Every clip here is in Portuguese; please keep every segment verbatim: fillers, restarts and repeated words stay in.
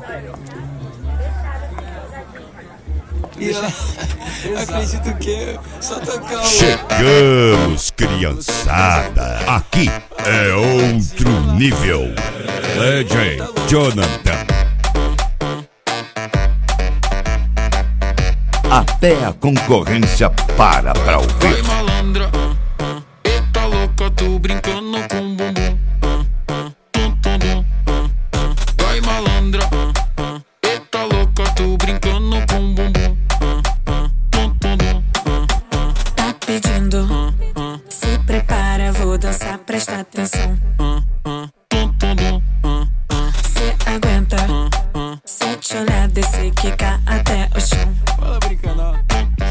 E ela, acredito que só tocar o... Chegamos, criançada. Aqui é outro nível. Legend Jonathan. Até a concorrência para pra ouvir. Vai malandra, eita louca, tô brincando com bumbum. Vai malandra, eita louca, tô brincando com bumbum. Tá pedindo, se prepara, vou dançar, presta atenção. Cê aguenta, se te olhar, descer, quicar até o chão. Fala brincando, ó.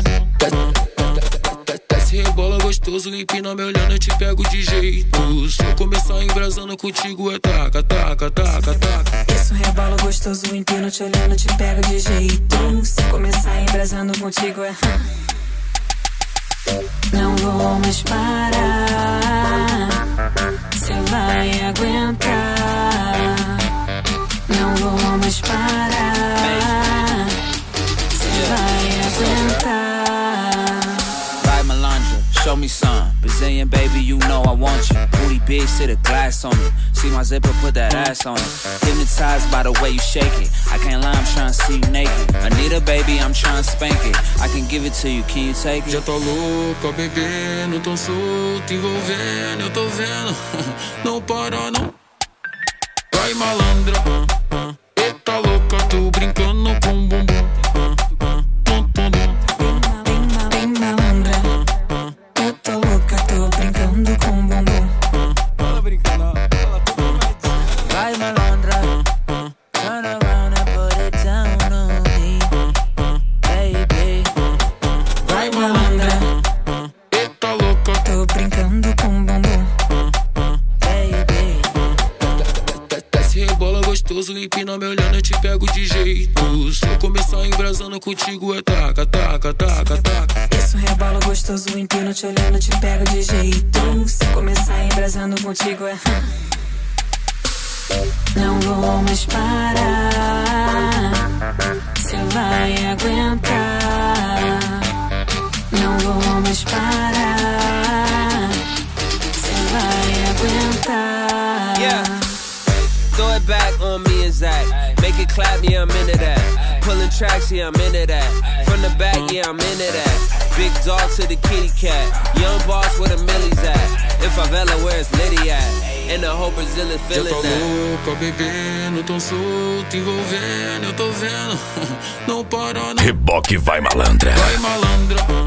Desce, rebola gostoso, empina me olhando, eu te pego de jeito. Se eu começar embrasando contigo é taca, taca, taca, taca. Isso, rebola gostoso, empino te olhando, te pego de jeito. Se começar embrasando contigo é... Não vou mais parar, cê vai aguentar. Não vou mais parar, cê vai aguentar. Vai malandra, show me some. Brazilian baby, you know I want you. Booty big, sit a glass on it. See my zipper, put that ass on it. Hypnotized by the way you shake it. I can't lie, I'm tryna see you naked. Anita baby, I'm tryna spank it. I can give it to you, can you take it? Já tá louca, bebendo, tão solto, envolvendo, eu tô vendo. Não para não. Vai malandra, eita louca, tô brincando com bumbum. Bem malandra, eu tô louca, tô brincando com bumbum. Fala brincando, ó. Fala tudo mais. Vai malandra, turn around and put it down on me, baby. Vai malandra, Eita louca, tô brincando com bumbum. Baby. desce, rebola gostoso, empina me olhando, eu te pego de jeito. Se eu começar embrasando contigo é taca, taca, taca, taca. Isso, rebola gostoso, empino te olhando, te pego de jeito. Se começar embrasando contigo é... Não vou mais parar, cê vai aguentar. Não vou mais parar, cê vai aguentar. Yeah. Throw it back on me and Zach. Make it clap, yeah, I'm into that. Pulling tracks, yeah, I'm into that. From the back, yeah, I'm into that. Big dog to the kitty cat. Young boss where the millies at. In favela, where it's Liddy at. And the whole Brazilian Já feeling tá that. louca, bebendo, tão solto, envolvendo, eu tô vendo. Não para não. Reboque vai malandra. Vai malandra,